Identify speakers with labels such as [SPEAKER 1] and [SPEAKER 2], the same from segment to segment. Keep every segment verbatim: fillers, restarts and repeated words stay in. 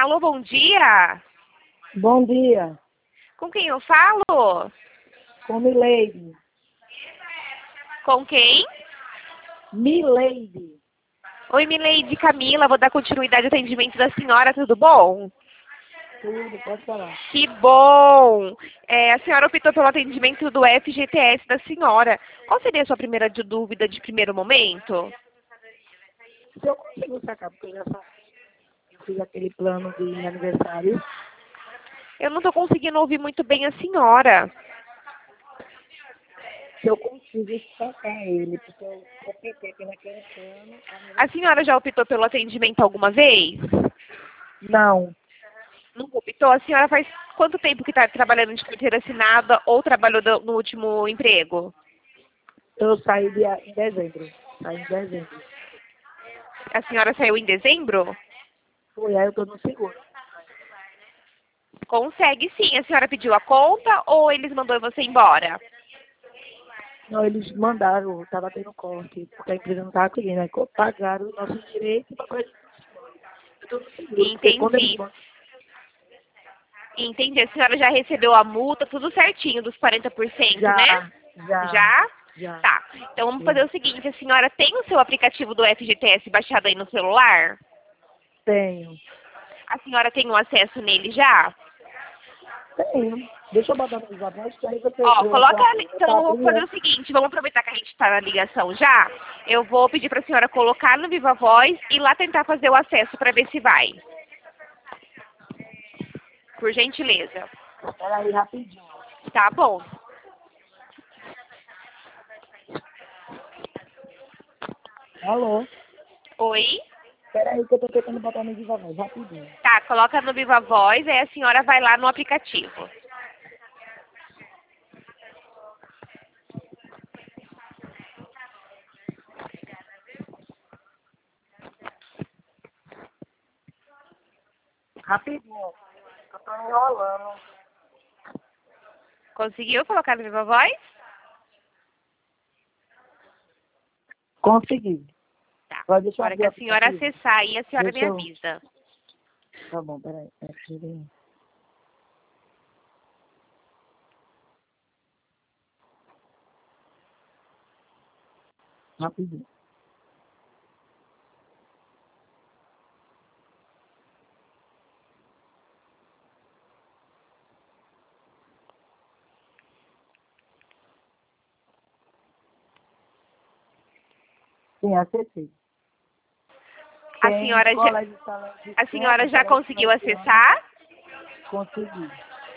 [SPEAKER 1] Alô, bom dia.
[SPEAKER 2] Bom dia.
[SPEAKER 1] Com quem eu falo?
[SPEAKER 2] Com Mileide.
[SPEAKER 1] Com quem?
[SPEAKER 2] Mileide.
[SPEAKER 1] Oi, Mileide Camila. Vou dar continuidade ao atendimento da senhora, tudo bom?
[SPEAKER 2] Tudo, pode falar.
[SPEAKER 1] Que bom! É, a senhora optou pelo atendimento do F G T S da senhora. Qual seria a sua primeira de- dúvida de primeiro momento?
[SPEAKER 2] Se eu consigo sacar, porque eu já sa- eu fiz aquele plano de aniversário.
[SPEAKER 1] Eu não estou conseguindo ouvir muito bem a senhora.
[SPEAKER 2] Se eu consigo sacar ele, porque eu optei pelaquele plano.
[SPEAKER 1] A senhora já optou pelo atendimento alguma vez?
[SPEAKER 2] Não,
[SPEAKER 1] Nunca optou? A senhora faz quanto tempo que está trabalhando de carteira assinada ou trabalhou do- no último emprego?
[SPEAKER 2] eu saí de, em dezembro. Saí em dezembro.
[SPEAKER 1] A senhora saiu em dezembro?
[SPEAKER 2] Foi, aí eu tô no seguro.
[SPEAKER 1] Consegue sim. A senhora pediu a conta ou eles mandou você embora?
[SPEAKER 2] Não, eles mandaram, estava tendo corte, porque a empresa não estava querendo. Aí pagaram os nossos direitos e papai. Eu tô no seguro, porque quando eles
[SPEAKER 1] Entendi.
[SPEAKER 2] mandam.
[SPEAKER 1] Entendi. A senhora já recebeu a multa, tudo certinho dos quarenta por cento,
[SPEAKER 2] Já,
[SPEAKER 1] né?
[SPEAKER 2] já,
[SPEAKER 1] Já?
[SPEAKER 2] já.
[SPEAKER 1] Tá. Então vamos
[SPEAKER 2] Sim.
[SPEAKER 1] fazer o seguinte, a senhora tem o seu aplicativo do F G T S baixado aí no celular?
[SPEAKER 2] Tenho.
[SPEAKER 1] A senhora tem o acesso nele já?
[SPEAKER 2] Tenho. Deixa eu botar no desabafo, que aí você...
[SPEAKER 1] Ó,
[SPEAKER 2] Eu
[SPEAKER 1] coloca
[SPEAKER 2] vou,
[SPEAKER 1] ali.
[SPEAKER 2] eu
[SPEAKER 1] Então
[SPEAKER 2] tá
[SPEAKER 1] vamos fazer
[SPEAKER 2] abrindo.
[SPEAKER 1] o seguinte, vamos aproveitar que a gente está na ligação já. Eu vou pedir para a senhora colocar no Viva Voz e lá tentar fazer o acesso para ver se vai. Por gentileza.
[SPEAKER 2] Espera aí, rapidinho.
[SPEAKER 1] Tá bom.
[SPEAKER 2] Alô?
[SPEAKER 1] Oi?
[SPEAKER 2] Espera aí que eu tô tentando botar no desabafo, rapidinho.
[SPEAKER 1] Tá, coloca no Viva Voz, aí a senhora vai lá no aplicativo.
[SPEAKER 2] Rapidinho. Eu tô enrolando.
[SPEAKER 1] Conseguiu colocar no Viva Voz?
[SPEAKER 2] Consegui.
[SPEAKER 1] Tá.
[SPEAKER 2] Agora deixa
[SPEAKER 1] Na
[SPEAKER 2] eu
[SPEAKER 1] hora
[SPEAKER 2] abrir
[SPEAKER 1] que
[SPEAKER 2] o
[SPEAKER 1] a senhora
[SPEAKER 2] aplicativo.
[SPEAKER 1] acessar aí, a senhora me
[SPEAKER 2] Deixa eu...
[SPEAKER 1] avisa.
[SPEAKER 2] Tá bom, peraí. Peraí. Rapidinho. Sim, acessei.
[SPEAKER 1] A
[SPEAKER 2] Tem
[SPEAKER 1] senhora já,
[SPEAKER 2] escola de sala de
[SPEAKER 1] a
[SPEAKER 2] som,
[SPEAKER 1] senhora já
[SPEAKER 2] escola de
[SPEAKER 1] conseguiu
[SPEAKER 2] salesiano.
[SPEAKER 1] acessar?
[SPEAKER 2] Consegui.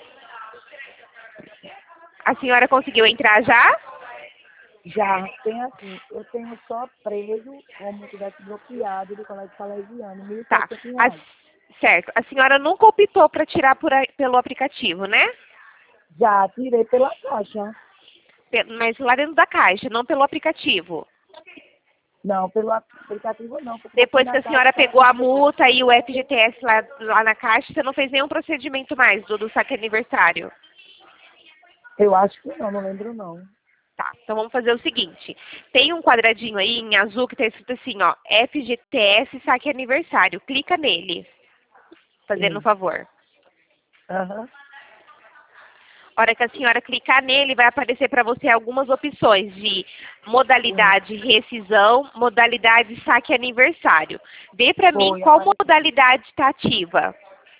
[SPEAKER 1] A senhora conseguiu entrar já?
[SPEAKER 2] Já, tem assim, eu tenho só preso como tivesse bloqueado do colégio salesiano, mil e
[SPEAKER 1] Tá.
[SPEAKER 2] setecentos
[SPEAKER 1] A-
[SPEAKER 2] reais.
[SPEAKER 1] certo. A senhora nunca optou para tirar por a- pelo aplicativo, né?
[SPEAKER 2] Já tirei pela caixa.
[SPEAKER 1] Pe- Mas lá dentro da caixa, não pelo aplicativo.
[SPEAKER 2] Não, pelo aplicativo não, porque eu fui
[SPEAKER 1] Depois que
[SPEAKER 2] na
[SPEAKER 1] a
[SPEAKER 2] caixa
[SPEAKER 1] senhora
[SPEAKER 2] e tava
[SPEAKER 1] pegou
[SPEAKER 2] com
[SPEAKER 1] a
[SPEAKER 2] preço.
[SPEAKER 1] multa e o F G T S lá, lá na caixa, você não fez nenhum procedimento mais do, do saque aniversário.
[SPEAKER 2] Eu acho que não, não lembro não.
[SPEAKER 1] Tá, então vamos fazer o seguinte. Tem um quadradinho aí em azul que está escrito assim, ó, F G T S saque aniversário. Clica nele, fazendo um
[SPEAKER 2] Sim.
[SPEAKER 1] favor.
[SPEAKER 2] Aham.
[SPEAKER 1] A hora que a senhora clicar nele, vai aparecer para você algumas opções de modalidade rescisão, modalidade saque aniversário. Vê para mim
[SPEAKER 2] Foi,
[SPEAKER 1] qual
[SPEAKER 2] apareceu.
[SPEAKER 1] modalidade está ativa.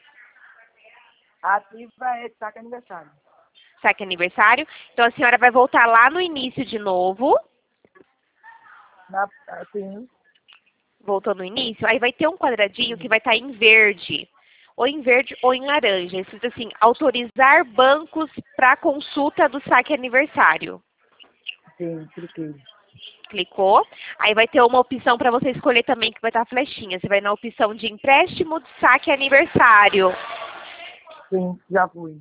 [SPEAKER 2] Ativa é saque aniversário.
[SPEAKER 1] Saque aniversário. Então a senhora vai voltar lá no início de novo.
[SPEAKER 2] Na, assim,
[SPEAKER 1] Voltou no início. Aí vai ter um quadradinho que vai estar em verde. Ou em verde ou em laranja. Escrito assim, autorizar bancos para consulta do saque aniversário.
[SPEAKER 2] sim, cliquei.
[SPEAKER 1] Clicou. Aí vai ter uma opção para você escolher também que vai estar a flechinha. Você vai na opção de empréstimo de saque aniversário.
[SPEAKER 2] Sim, já fui.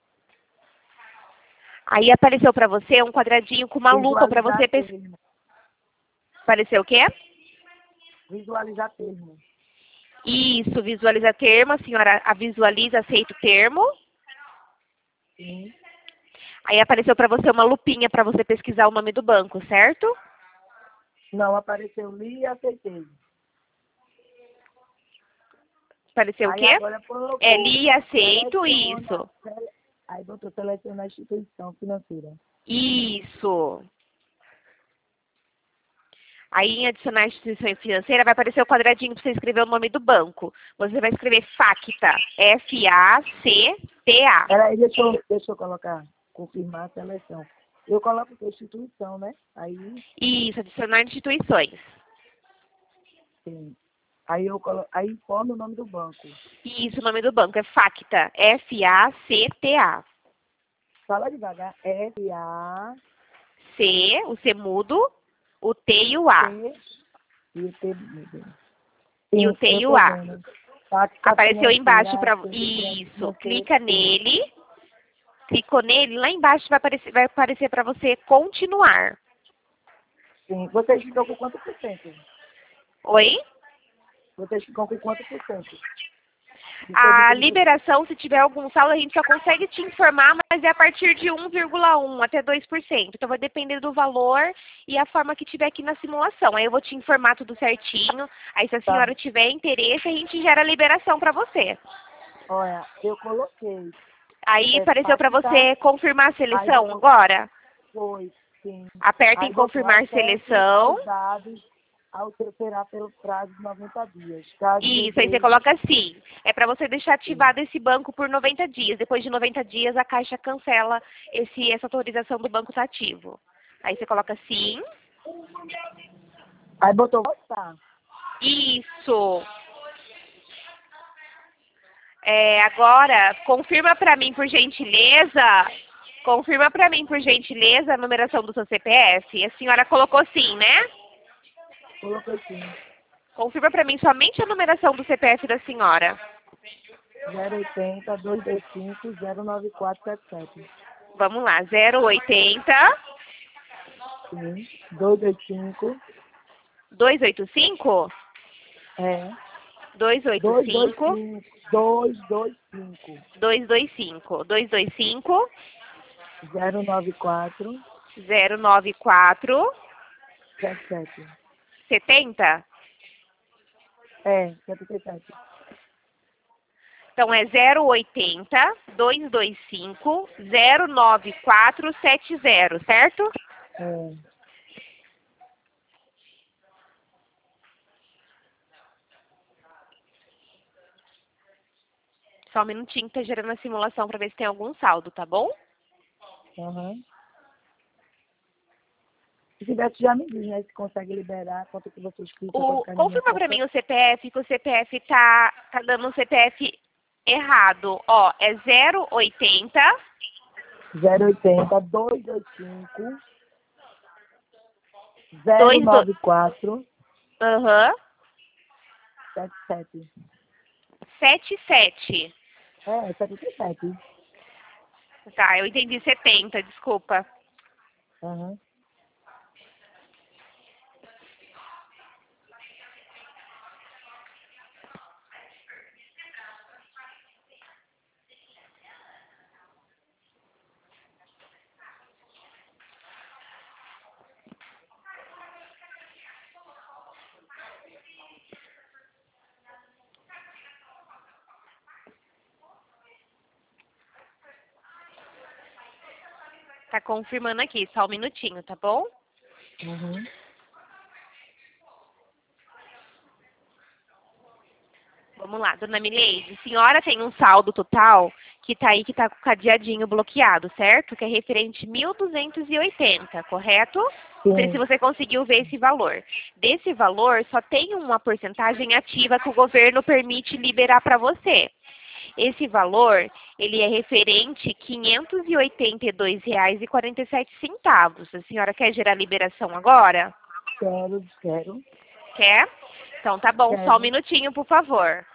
[SPEAKER 1] Aí apareceu para você um quadradinho com uma lupa para você
[SPEAKER 2] Visualizar
[SPEAKER 1] pesquisar.
[SPEAKER 2] termo.
[SPEAKER 1] Apareceu o quê?
[SPEAKER 2] Visualizar termo.
[SPEAKER 1] Isso, visualiza termo. A senhora a visualiza, aceita o termo.
[SPEAKER 2] Sim.
[SPEAKER 1] Aí apareceu para você uma lupinha para você pesquisar o nome do banco, certo?
[SPEAKER 2] Não, apareceu li e aceitei.
[SPEAKER 1] Apareceu o
[SPEAKER 2] Aí
[SPEAKER 1] quê?
[SPEAKER 2] agora colocou,
[SPEAKER 1] Li aceito,
[SPEAKER 2] seleciona,
[SPEAKER 1] isso.
[SPEAKER 2] sele- aí botou seleciona a instituição financeira.
[SPEAKER 1] Isso. Aí em adicionar instituição financeira vai aparecer o quadradinho para você escrever o nome do banco. Você vai escrever Facta, F A C T A.
[SPEAKER 2] Peraí, deixa eu, deixa eu colocar, confirmar a seleção. Eu coloco a instituição, né? Aí,
[SPEAKER 1] Isso, adicionar instituições.
[SPEAKER 2] sim. Aí eu colo... aí informa o nome do banco.
[SPEAKER 1] Isso, o nome do banco é Facta, F A C T A.
[SPEAKER 2] Fala devagar. F A
[SPEAKER 1] C, o C mudo, o T e o A.
[SPEAKER 2] C e o T.
[SPEAKER 1] E o T e o A.
[SPEAKER 2] Facta
[SPEAKER 1] Apareceu embaixo
[SPEAKER 2] financeira,
[SPEAKER 1] para...
[SPEAKER 2] financeira,
[SPEAKER 1] Isso, clica nele. Clicou nele, lá embaixo vai aparecer, vai aparecer para você continuar.
[SPEAKER 2] Sim. Vocês ficam com quanto por cento?
[SPEAKER 1] Oi?
[SPEAKER 2] Vocês ficam com quanto por cento?
[SPEAKER 1] A liberação, se tiver algum saldo, a gente só consegue te informar, mas é a partir de um vírgula um até dois por cento. Então vai depender do valor e a forma que tiver aqui na simulação. Aí eu vou te informar tudo certinho. Aí se a senhora
[SPEAKER 2] Tá.
[SPEAKER 1] tiver interesse, a gente gera a liberação para você.
[SPEAKER 2] Olha, eu coloquei.
[SPEAKER 1] Aí
[SPEAKER 2] É,
[SPEAKER 1] apareceu para
[SPEAKER 2] Facta,
[SPEAKER 1] você confirmar a
[SPEAKER 2] aí
[SPEAKER 1] seleção
[SPEAKER 2] botou-
[SPEAKER 1] agora?
[SPEAKER 2] Foi, sim.
[SPEAKER 1] Aperta
[SPEAKER 2] Aí
[SPEAKER 1] em
[SPEAKER 2] botou
[SPEAKER 1] confirmar
[SPEAKER 2] acesso
[SPEAKER 1] seleção.
[SPEAKER 2] aos dados ao será pelo prazo de noventa dias. Caso
[SPEAKER 1] Isso, aí você
[SPEAKER 2] deseje,
[SPEAKER 1] coloca assim. É para você deixar ativado esse banco por noventa dias. Depois de noventa dias, a Caixa cancela esse, essa autorização do banco estar ativo. Aí você coloca sim.
[SPEAKER 2] aí botou voltar.
[SPEAKER 1] Isso. É, agora, confirma para mim, por gentileza. Confirma para mim, por gentileza, a numeração do seu C P F. A senhora colocou sim, né?
[SPEAKER 2] Coloquei sim.
[SPEAKER 1] Confirma para mim somente a numeração do C P F da senhora.
[SPEAKER 2] zero oitenta, dois dois cinco, zero nove quatro sete sete.
[SPEAKER 1] Vamos lá, zero oitenta,
[SPEAKER 2] Sim. dois dois cinco.
[SPEAKER 1] dois oito cinco,
[SPEAKER 2] É.
[SPEAKER 1] dois oito
[SPEAKER 2] dois dois
[SPEAKER 1] cinco,
[SPEAKER 2] cinco. dois dois cinco.
[SPEAKER 1] dois dois cinco, dois dois cinco,
[SPEAKER 2] zero nove quatro
[SPEAKER 1] zero nove quatro,
[SPEAKER 2] sete sete.
[SPEAKER 1] setenta.
[SPEAKER 2] É, setenta e sete.
[SPEAKER 1] Então é zero oitenta, dois dois cinco, zero nove quatro sete zero, certo?
[SPEAKER 2] É.
[SPEAKER 1] Só um minutinho que tá gerando a simulação para ver se tem algum saldo, tá bom?
[SPEAKER 2] Aham. Se tivesse já me diz, né? Se consegue liberar, quanto que vocês clicam pra
[SPEAKER 1] O,
[SPEAKER 2] ficar na minha
[SPEAKER 1] confirma para
[SPEAKER 2] conta.
[SPEAKER 1] mim o C P F, que o C P F tá, tá dando um C P F errado. Ó, é zero oitenta,
[SPEAKER 2] zero oitenta, dois dois cinco, zero
[SPEAKER 1] dois do...
[SPEAKER 2] nove quatro
[SPEAKER 1] Aham,
[SPEAKER 2] sete sete.
[SPEAKER 1] sete sete.
[SPEAKER 2] É, setenta e sete.
[SPEAKER 1] Tá, eu entendi setenta, desculpa.
[SPEAKER 2] Aham.
[SPEAKER 1] Tá confirmando aqui, só um minutinho, tá bom?
[SPEAKER 2] Uhum.
[SPEAKER 1] Vamos lá, dona Mileide. A senhora tem um saldo total que tá aí, que tá com o cadeadinho bloqueado, certo? Que é referente mil duzentos e oitenta, correto? Não sei se
[SPEAKER 2] Sim.
[SPEAKER 1] você conseguiu ver esse valor. Desse valor, só tem uma porcentagem ativa que o governo permite liberar para você. Esse valor, ele é referente a quinhentos e oitenta e dois reais e quarenta e sete centavos. A senhora quer gerar liberação agora?
[SPEAKER 2] Quero, quero.
[SPEAKER 1] Quer? Então tá bom,
[SPEAKER 2] Quero.
[SPEAKER 1] só um minutinho, por favor.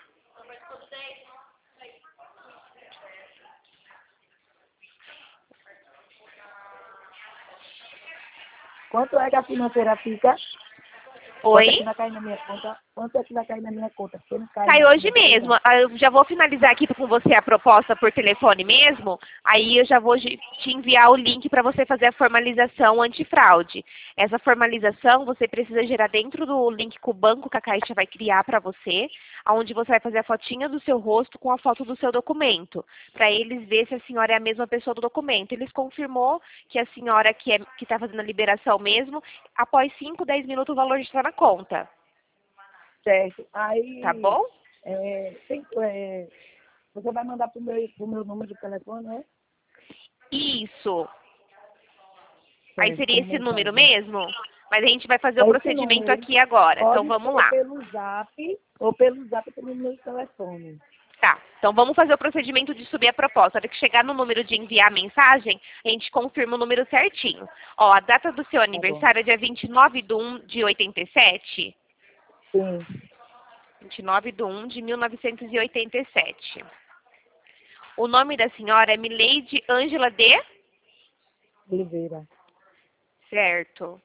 [SPEAKER 2] Quanto é que a financeira fica?
[SPEAKER 1] Oi?
[SPEAKER 2] Quanto é que vai cair na minha conta? Quanto é que vai cair na minha conta? Porque não cai
[SPEAKER 1] Cai
[SPEAKER 2] na
[SPEAKER 1] hoje
[SPEAKER 2] financeira.
[SPEAKER 1] mesmo. Ah, eu já vou finalizar aqui com você a proposta por telefone mesmo. Aí eu já vou te enviar o link para você fazer a formalização antifraude. Essa formalização você precisa gerar dentro do link que o banco que a Caixa vai criar para você. onde você vai fazer a fotinha do seu rosto com a foto do seu documento, para eles ver se a senhora é a mesma pessoa do documento. Eles confirmou que a senhora que é, que está fazendo a liberação mesmo, após cinco, dez minutos o valor já está na conta.
[SPEAKER 2] Certo. Aí,
[SPEAKER 1] Tá bom?
[SPEAKER 2] é, tem, é, você vai mandar pro meu, pro meu número de telefone, né?
[SPEAKER 1] Isso. Aí
[SPEAKER 2] Certo,
[SPEAKER 1] seria
[SPEAKER 2] como
[SPEAKER 1] esse número
[SPEAKER 2] mensagem.
[SPEAKER 1] mesmo? Mas a gente vai fazer o
[SPEAKER 2] É esse
[SPEAKER 1] procedimento
[SPEAKER 2] número.
[SPEAKER 1] aqui agora. Então
[SPEAKER 2] Pode
[SPEAKER 1] vamos
[SPEAKER 2] ser
[SPEAKER 1] lá.
[SPEAKER 2] pelo zap ou pelo zap pelo meu telefone.
[SPEAKER 1] Tá, então vamos fazer o procedimento de subir a proposta. Na hora que chegar no número de enviar a mensagem, a gente confirma o número certinho. Ó, a data do seu
[SPEAKER 2] Tá bom.
[SPEAKER 1] aniversário é dia vinte e nove de um de oitenta e sete?
[SPEAKER 2] Sim,
[SPEAKER 1] vinte e nove de um de mil novecentos e oitenta e sete. O nome da senhora é Mileide Ângela de...
[SPEAKER 2] Oliveira.
[SPEAKER 1] Certo.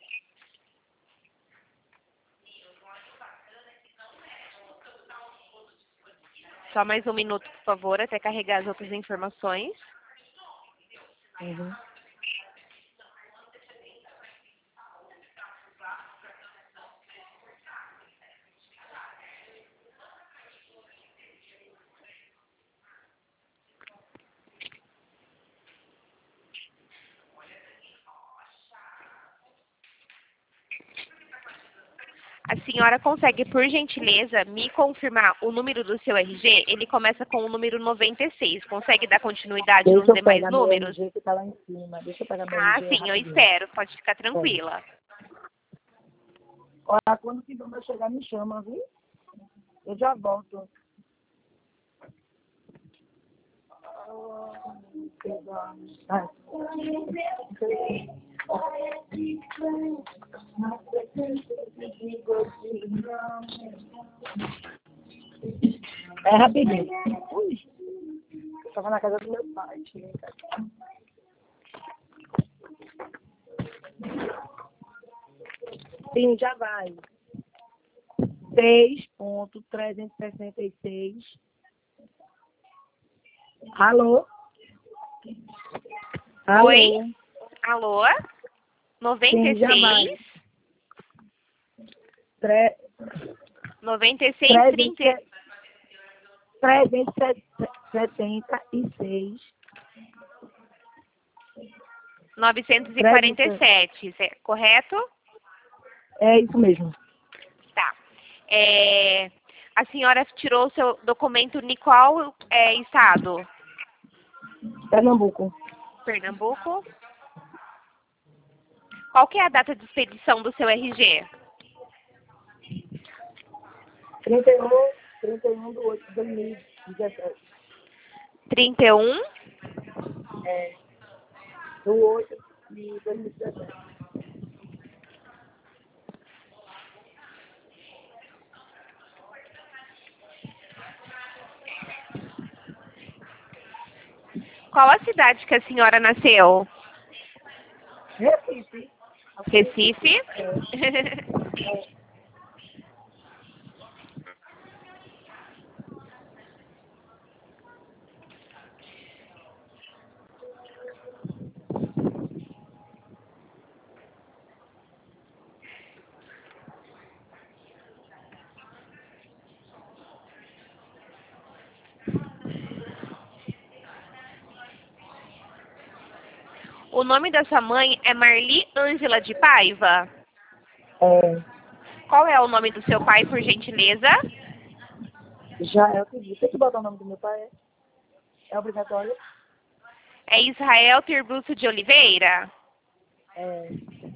[SPEAKER 1] Só mais um minuto, por favor, até carregar as outras informações.
[SPEAKER 2] Uhum.
[SPEAKER 1] A senhora consegue, por gentileza, me confirmar o número do seu R G? Ele começa com o número noventa e seis. Consegue dar continuidade nos
[SPEAKER 2] Deixa eu
[SPEAKER 1] demais
[SPEAKER 2] pegar meu
[SPEAKER 1] números?
[SPEAKER 2] R G que tá lá em cima. Deixa eu pegar meu
[SPEAKER 1] Ah,
[SPEAKER 2] R G
[SPEAKER 1] sim, eu
[SPEAKER 2] rapidinho.
[SPEAKER 1] espero. Pode ficar
[SPEAKER 2] Pode.
[SPEAKER 1] tranquila.
[SPEAKER 2] Olha, quando que vai chegar, me chama, viu? Eu já volto. Ah. É rapidinho. Ui, eu tava na casa do meu pai. Sim, já vai. seis ponto trezentos e sessenta e seis. Alô? Alô?
[SPEAKER 1] Oi? Alô? noventa
[SPEAKER 2] Sim,
[SPEAKER 1] e
[SPEAKER 2] já vai.
[SPEAKER 1] seis?
[SPEAKER 2] Tre...
[SPEAKER 1] noventa e seis, trinta.
[SPEAKER 2] trezentos e setenta e seis.
[SPEAKER 1] novecentos e quarenta e sete, certo? Correto?
[SPEAKER 2] É isso mesmo.
[SPEAKER 1] Tá. É, a senhora tirou o seu documento em qual é, estado?
[SPEAKER 2] Pernambuco.
[SPEAKER 1] Pernambuco. Qual que é a data de expedição do seu R G?
[SPEAKER 2] trinta e um, trinta e um de oito de dois mil e dezessete.
[SPEAKER 1] trinta e um.
[SPEAKER 2] É, do oito de dois mil e dezessete.
[SPEAKER 1] Qual a cidade que a senhora nasceu?
[SPEAKER 2] Recife.
[SPEAKER 1] Recife.
[SPEAKER 2] É,
[SPEAKER 1] O nome da sua mãe é Marli Ângela de Paiva?
[SPEAKER 2] é,
[SPEAKER 1] Qual é o nome do seu pai, por gentileza?
[SPEAKER 2] já é o que diz. Tem que botar o nome do meu pai? É, é obrigatório?
[SPEAKER 1] É Israel Tirbruço de Oliveira?
[SPEAKER 2] É,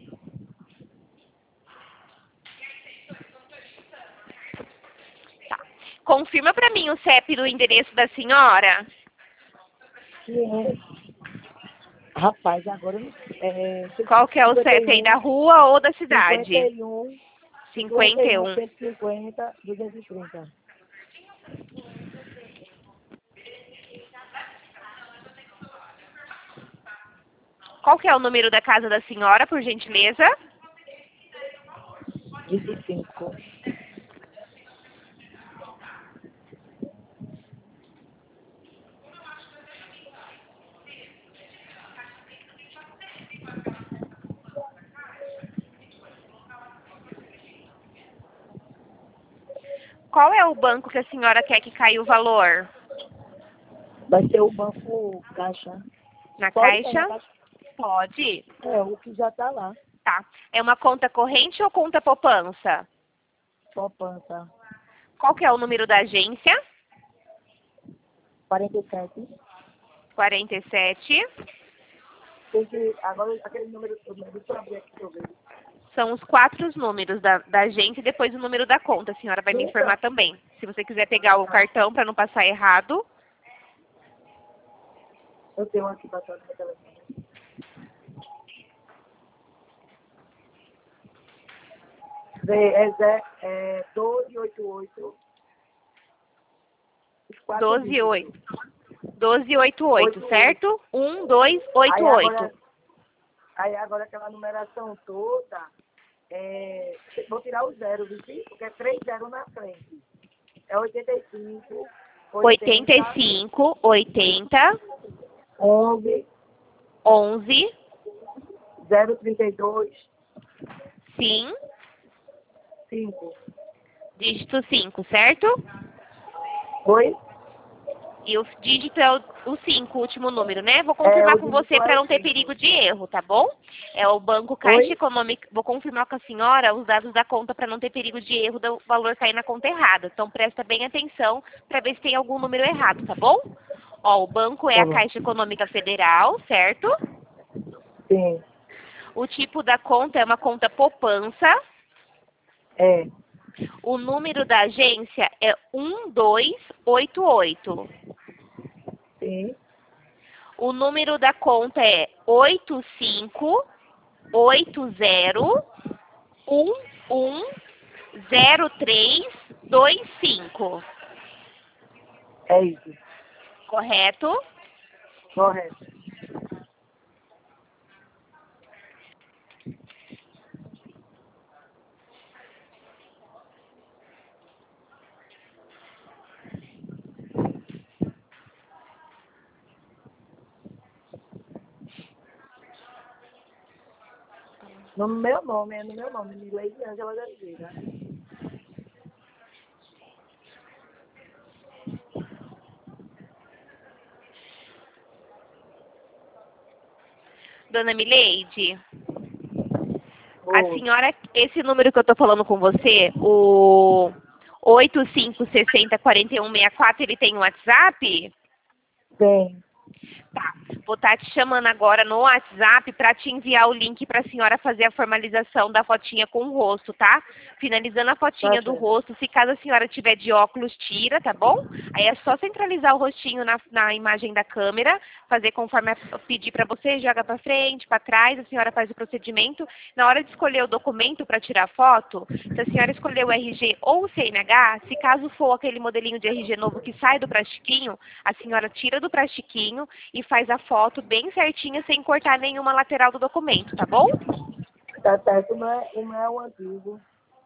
[SPEAKER 1] Tá. Confirma para mim o C E P do endereço da senhora.
[SPEAKER 2] que é. Rapaz, agora é,
[SPEAKER 1] Qual que é o C E P aí da rua ou da
[SPEAKER 2] cinquenta
[SPEAKER 1] cidade?
[SPEAKER 2] e um, cinquenta
[SPEAKER 1] cinquenta
[SPEAKER 2] e
[SPEAKER 1] e
[SPEAKER 2] um,
[SPEAKER 1] um.
[SPEAKER 2] cento e cinquenta, duzentos e trinta.
[SPEAKER 1] Qual que é o número da casa da senhora, por gentileza?
[SPEAKER 2] vinte e cinco.
[SPEAKER 1] qual é o banco que a senhora quer que caia o valor?
[SPEAKER 2] Vai ser o banco Caixa.
[SPEAKER 1] Na
[SPEAKER 2] Pode
[SPEAKER 1] Caixa?
[SPEAKER 2] ser na Caixa?
[SPEAKER 1] Pode.
[SPEAKER 2] É, o que já tá lá.
[SPEAKER 1] Tá. É uma conta corrente ou conta poupança?
[SPEAKER 2] Poupança.
[SPEAKER 1] Qual que é o número da agência?
[SPEAKER 2] quarenta e sete.
[SPEAKER 1] quarenta e sete.
[SPEAKER 2] Tem que, agora aquele número, deixa eu abrir aqui pra eu ver.
[SPEAKER 1] São os quatro números da, da agência e depois o número da conta. A senhora vai me
[SPEAKER 2] Eita.
[SPEAKER 1] informar também. Se você quiser pegar o cartão para não passar errado.
[SPEAKER 2] Eu tenho um aqui passando no meu telefone. Vê, É, Zé, é doze oitenta e oito. Os quatro
[SPEAKER 1] doze
[SPEAKER 2] dígitos.
[SPEAKER 1] oito. doze oitenta e oito,
[SPEAKER 2] Oito,
[SPEAKER 1] certo? um dois oito
[SPEAKER 2] Aí agora,
[SPEAKER 1] oito.
[SPEAKER 2] aí agora aquela numeração toda, é, vou tirar o zero, viu? Porque é três zeros na frente. É oitenta e cinco,
[SPEAKER 1] oitenta e cinco, oitenta,
[SPEAKER 2] onze,
[SPEAKER 1] onze,
[SPEAKER 2] zero trinta e dois,
[SPEAKER 1] sim,
[SPEAKER 2] cinco.
[SPEAKER 1] dígito cinco, certo?
[SPEAKER 2] Oi?
[SPEAKER 1] E o dígito é o cinco, o último número, né? Vou
[SPEAKER 2] É,
[SPEAKER 1] confirmar
[SPEAKER 2] o
[SPEAKER 1] com
[SPEAKER 2] dígito
[SPEAKER 1] você
[SPEAKER 2] é
[SPEAKER 1] para
[SPEAKER 2] o
[SPEAKER 1] não ter
[SPEAKER 2] cinco.
[SPEAKER 1] perigo de erro, tá bom? É o Banco Caixa
[SPEAKER 2] Oi?
[SPEAKER 1] Econômica. Vou confirmar com a senhora os dados da conta para não ter perigo de erro do valor cair na conta errada. Então presta bem atenção para ver se tem algum número errado, tá bom? Ó, o banco é
[SPEAKER 2] Tá
[SPEAKER 1] a
[SPEAKER 2] bom.
[SPEAKER 1] Caixa Econômica Federal, certo?
[SPEAKER 2] Sim.
[SPEAKER 1] O tipo da conta é uma conta poupança.
[SPEAKER 2] É.
[SPEAKER 1] O número da agência é um dois oito oito.
[SPEAKER 2] Sim.
[SPEAKER 1] O número da conta é oito cinco oito zero um um zero três dois cinco.
[SPEAKER 2] É isso.
[SPEAKER 1] Correto?
[SPEAKER 2] Correto. No meu nome, é no meu nome, Mileide Ângela de Oliveira.
[SPEAKER 1] Dona Mileide, a
[SPEAKER 2] Oi.
[SPEAKER 1] senhora, esse número que eu tô falando com você, o oito cinco seis zero quatro um seis quatro, ele tem um WhatsApp?
[SPEAKER 2] Tem.
[SPEAKER 1] Tá. Vou estar te chamando agora no WhatsApp para te enviar o link para a senhora fazer a formalização da fotinha com o rosto, tá? Finalizando a
[SPEAKER 2] Tá
[SPEAKER 1] fotinha do
[SPEAKER 2] certo.
[SPEAKER 1] rosto, se caso a senhora tiver de óculos, tira, tá bom? Aí é só centralizar o rostinho na, na imagem da câmera, fazer conforme eu pedir para você, joga para frente, para trás, a senhora faz o procedimento. Na hora de escolher o documento para tirar a foto, se a senhora escolher o R G ou o C N H, se caso for aquele modelinho de R G novo que sai do plastiquinho, a senhora tira do plastiquinho e faz a foto bem certinha, sem cortar nenhuma lateral do documento, tá bom?
[SPEAKER 2] Tá certo. O meu é o, meu é o antigo.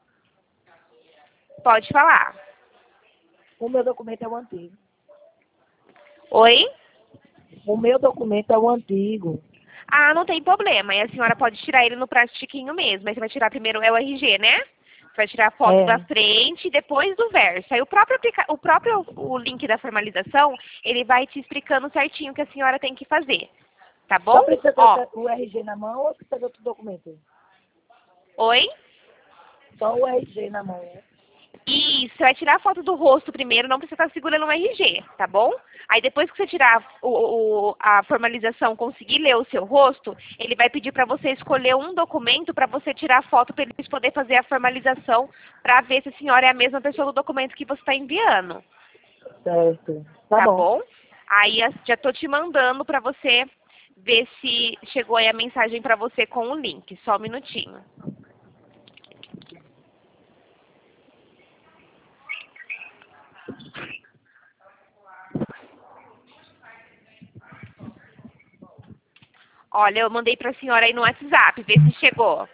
[SPEAKER 1] Pode falar.
[SPEAKER 2] O meu documento é o antigo.
[SPEAKER 1] Oi?
[SPEAKER 2] O meu documento é o antigo.
[SPEAKER 1] Ah, não tem problema. E a senhora pode tirar ele no plastiquinho mesmo. Aí você vai tirar primeiro é o R G, né? Você vai tirar a foto da
[SPEAKER 2] É.
[SPEAKER 1] frente e depois do verso. Aí o próprio, aplica... o próprio o link da formalização, ele vai te explicando certinho o que a senhora tem que fazer. Tá bom?
[SPEAKER 2] Só precisa
[SPEAKER 1] Ó,
[SPEAKER 2] ter o R G na mão ou precisa de outro documento?
[SPEAKER 1] oi?
[SPEAKER 2] Só o R G na mão, né?
[SPEAKER 1] Isso, você vai tirar a foto do rosto primeiro, não precisa estar segurando um R G, tá bom? Aí depois que você tirar o, o- a formalização, conseguir ler o seu rosto, ele vai pedir para você escolher um documento para você tirar a foto para eles poderem fazer a formalização para ver se a senhora é a mesma pessoa do documento que você está enviando,
[SPEAKER 2] Certo. Tá,
[SPEAKER 1] tá
[SPEAKER 2] bom.
[SPEAKER 1] bom? Aí as- já estou te mandando para você ver se chegou aí a mensagem para você com o link. Só um minutinho. Olha, eu mandei para a senhora aí no WhatsApp, ver se chegou.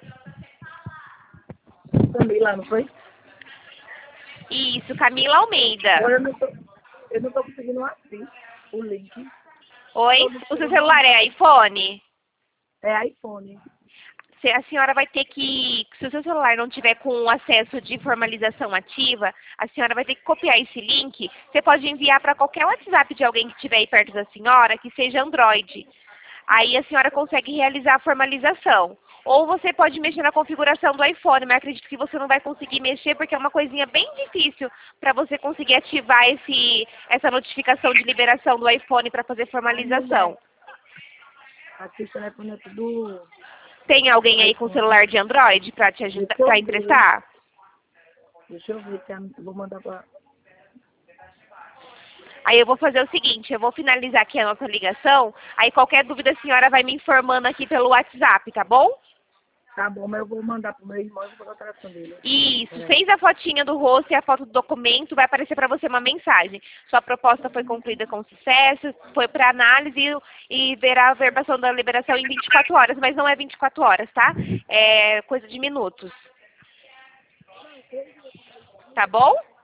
[SPEAKER 2] Também lá, não foi?
[SPEAKER 1] Isso, Camila Almeida.
[SPEAKER 2] Agora eu não tô, eu não tô conseguindo abrir o link.
[SPEAKER 1] Oi?
[SPEAKER 2] Tô no
[SPEAKER 1] O seu
[SPEAKER 2] celular.
[SPEAKER 1] celular é iPhone?
[SPEAKER 2] É iPhone.
[SPEAKER 1] se a senhora vai ter que, se o seu celular não tiver com o acesso de formalização ativa, a senhora vai ter que copiar esse link. Você pode enviar para qualquer WhatsApp de alguém que estiver aí perto da senhora, que seja Android. Aí a senhora consegue realizar a formalização. Ou você pode mexer na configuração do iPhone, mas acredito que você não vai conseguir mexer porque é uma coisinha bem difícil para você conseguir ativar esse, essa notificação de liberação do iPhone para fazer formalização.
[SPEAKER 2] Aqui o telefone é tudo...
[SPEAKER 1] Tem alguém aí com celular de Android para te ajudar, para emprestar?
[SPEAKER 2] Deixa eu ver, que vou mandar para...
[SPEAKER 1] Aí eu vou fazer o seguinte, eu vou finalizar aqui a nossa ligação, aí qualquer dúvida a senhora vai me informando aqui pelo WhatsApp, tá bom?
[SPEAKER 2] Tá bom, mas eu vou mandar pro meu irmão e vou botar o telefone dele.
[SPEAKER 1] Isso, é. Fez a fotinha do rosto e a foto do documento, vai aparecer para você uma mensagem. Sua proposta foi concluída com sucesso, foi para análise e verá a verbação da liberação em vinte e quatro horas, mas não é vinte e quatro horas, tá? É coisa de minutos. Tá bom?